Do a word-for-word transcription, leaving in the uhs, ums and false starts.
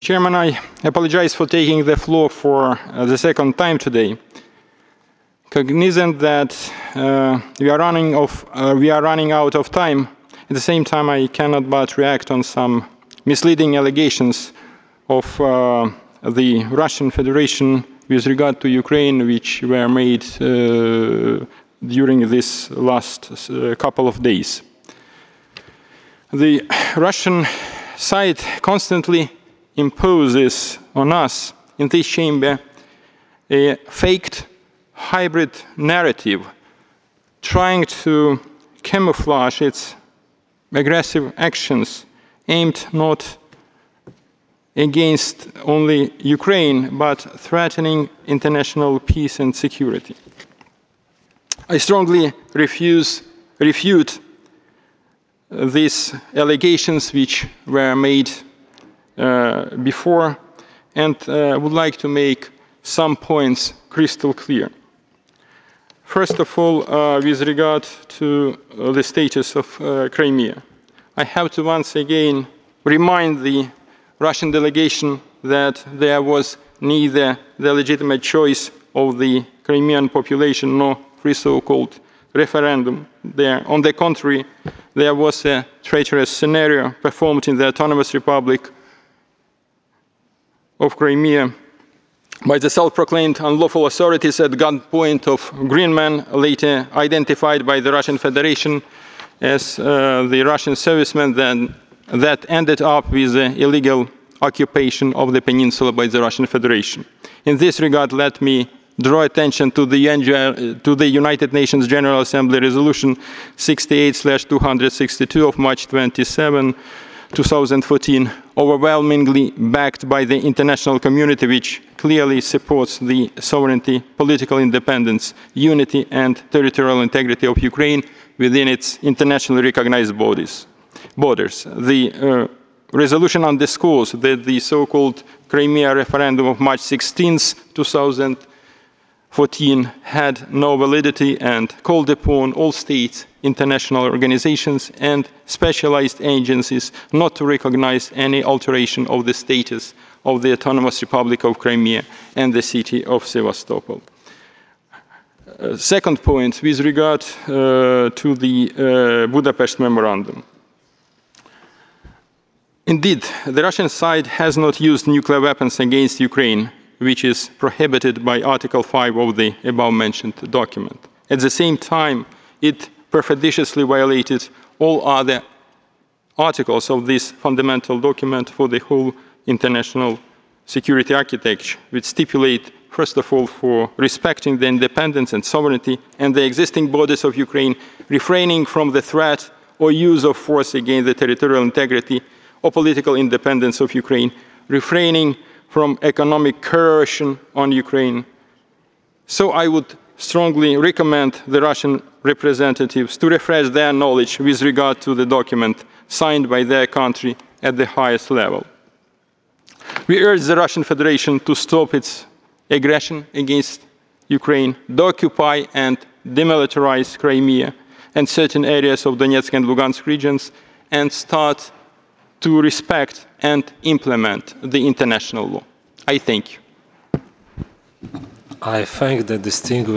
Chairman, I apologize for taking the floor for uh, the second time today. Cognizant that uh, we are running of uh, we are running out of time, at the same time I cannot but react on some misleading allegations of uh, the Russian Federation with regard to Ukraine, which were made uh, during this last uh, couple of days. The Russian side constantly imposes on us in this chamber a faked hybrid narrative trying to camouflage its aggressive actions aimed not against only Ukraine but threatening international peace and security. I strongly refuse, refute these allegations which were made Uh, before, and uh, would like to make some points crystal clear. First of all, uh, with regard to uh, the status of uh, Crimea, I have to once again remind the Russian delegation that there was neither the legitimate choice of the Crimean population nor free so-called referendum there. On the contrary, there was a treacherous scenario performed in the Autonomous Republic of Crimea by the self-proclaimed unlawful authorities at gunpoint of green men, later identified by the Russian Federation as uh, the Russian servicemen then, that ended up with the illegal occupation of the peninsula by the Russian Federation. In this regard, let me draw attention to the, to the United Nations General Assembly Resolution sixty-eight slash two hundred sixty-two of March twenty-seventh, two thousand fourteen, overwhelmingly backed by the international community, which clearly supports the sovereignty, political independence, unity and territorial integrity of Ukraine within its internationally recognized bodies, borders. The uh, resolution underscores that the so-called Crimea referendum of March sixteenth, two thousand fourteen had no validity and called upon all states, international organizations and specialized agencies not to recognize any alteration of the status of the Autonomous Republic of Crimea and the city of Sevastopol. Uh, second point, with regard uh, to the uh, Budapest Memorandum. Indeed, the Russian side has not used nuclear weapons against Ukraine, which is prohibited by Article five of the above-mentioned document. At the same time, it perficiously violated all other articles of this fundamental document for the whole international security architecture, which stipulate, first of all, for respecting the independence and sovereignty and the existing borders of Ukraine, refraining from the threat or use of force against the territorial integrity or political independence of Ukraine, refraining from economic coercion on Ukraine. So I would strongly recommend the Russian representatives to refresh their knowledge with regard to the document signed by their country at the highest level. We urge the Russian Federation to stop its aggression against Ukraine, deoccupy and demilitarize Crimea and certain areas of Donetsk and Lugansk regions, and start to respect and implement the international law. I thank you. I thank the distinguished